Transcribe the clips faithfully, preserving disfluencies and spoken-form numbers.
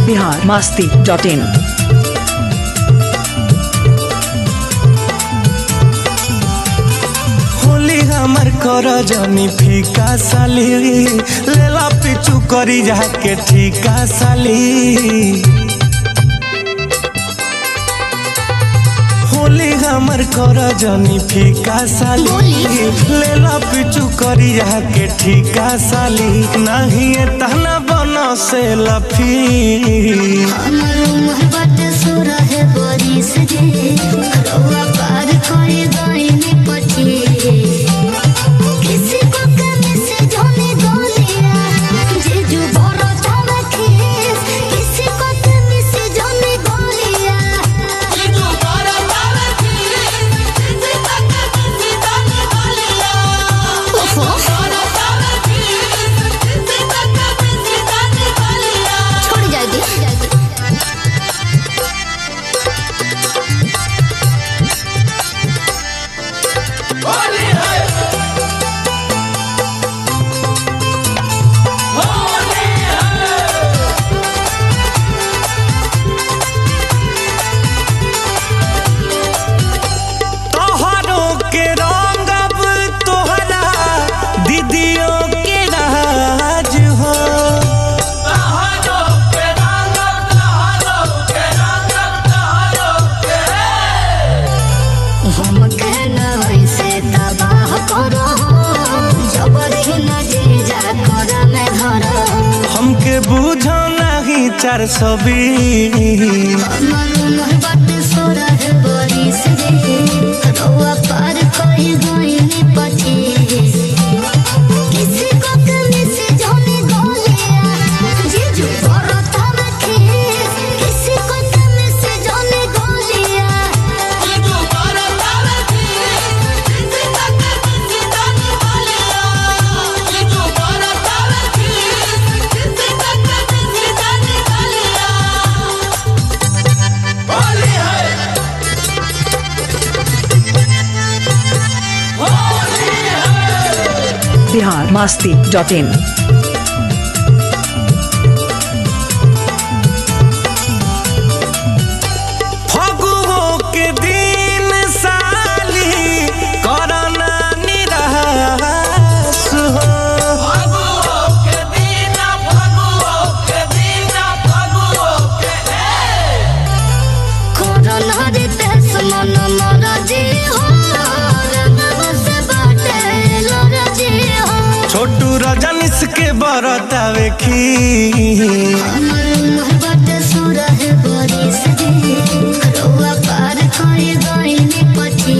Bihar Masti dot in. Holi हमर कर जनी फीका साली, लेला पिचू करी जाके ठीका साली। होली हमर कर जनी फीका साली, लेला पिचू करी जाके ठीका साली। नहीं तना बना से लफी हमर मोहब्बत सुरा है बड़ी सजे रवा पार कोई गईनी पछी। किसी को कमी से जाने गोलियां जे जो भरो थावा खीस, किसी को कमी से जाने गोलियां जे जो भरो थावा खीस, किसी को कमी से जाने गोलियां ओहो भरो थावा खीस, किसी को कमी से जाने गोलियां। छोड़ जाएगी होली है होली है तोहरों के रंग अब तोहरा दीदियों के राज हो। तोहरों के रंग तोहरों के रंग तोहरों के हम कहना वैसे तबाह करो जबरी न जीजा कर में धरो। हमके बुझो नहीं चार सौ बीस हमर मोहब्बत सोरा है बड़ी सजे रवा पार कोई गईनी पछी। किसी को कमी से जाने गोलियां जे जो भरो थावा खीस, किसी को कमी से जाने गोलियां जे जो भरो थावा खीस, किसी को कमी से जाने गोलियां जे जो भरो थावा खीस, किसी को कमी से जाने गोलियां। होली है होली है बिहार मस्ती डॉट इन। फगुओं के दिन साली करना निराश हो। फगुओं के दिन फगुओं के दिन फगुओं के कोरोना रे तेस मन मरजी हो रंगव से बाटे लरजी हो। छोटू रजनीश के बरतावे खी हमर मोहब्बत सुरा है बड़ी सजे रवा पार कोई गईनी पछी।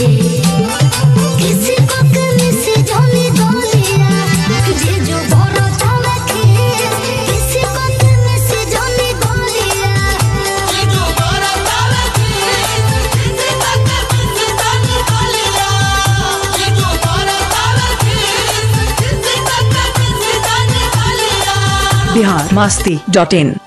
किसी को कमी से जाने गोलियां जे जो भरो थावा खीस, किसी को कमी से जाने गोलियां जे जो भरो थावा खीस, किसी को कमी से जाने गोलियां जे जो भरो थावा खीस, किसी को कमी से जाने गोलियां। बिहार मस्ती डॉट इन।